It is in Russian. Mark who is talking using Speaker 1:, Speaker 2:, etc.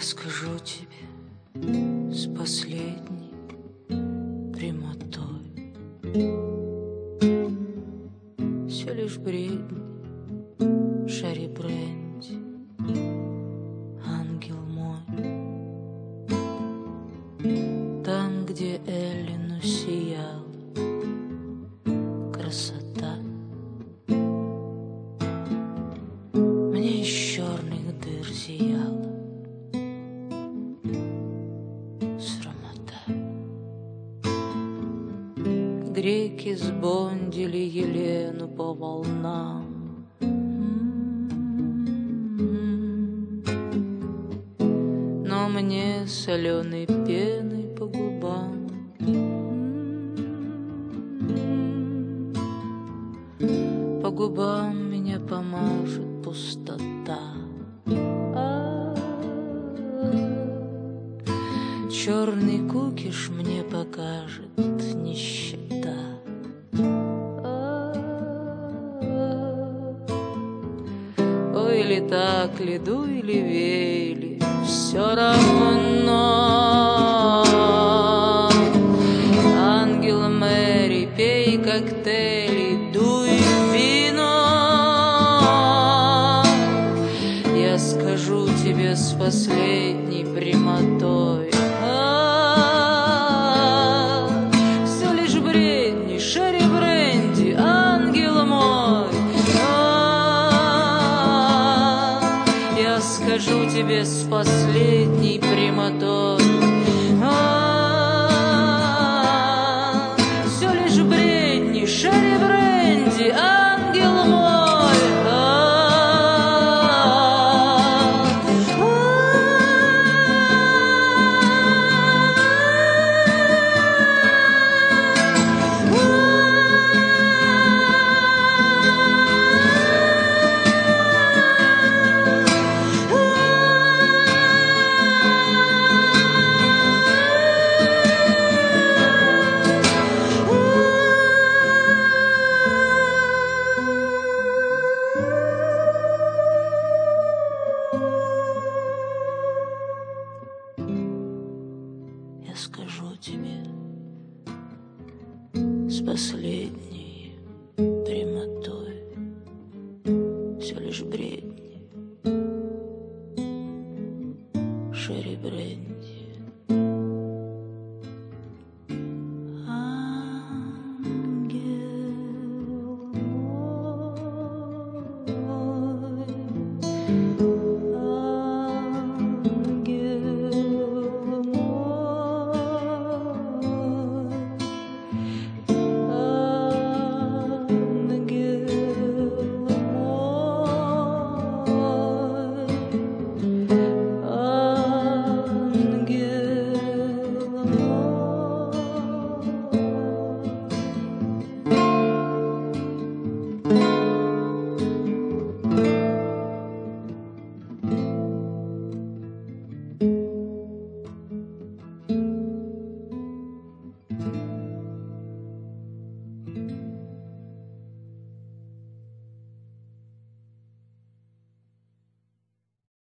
Speaker 1: скажу тебе с последней прямотой: все лишь бредни, шари бренди, ангел мой. Там, где Эллину сияла красота, мне из черных дыр зияла срамота. Греки сбондили Елену по волнам, но мне соленой пеной по губам. По губам меня помажет пустота. Черный кукиш мне покажет нищета. Ой, или так ли, дуй или вей, все равно. Ангел Мэри, пей коктейли, дуй вино. Я скажу тебе с последней прямотой: все лишь бредни, шерри бренди, ангел мой. Я скажу тебе с последней прямотой: все лишь бредни, шерри бренди, ангел мой. Я скажу тебе с последней прямотой: все лишь бред.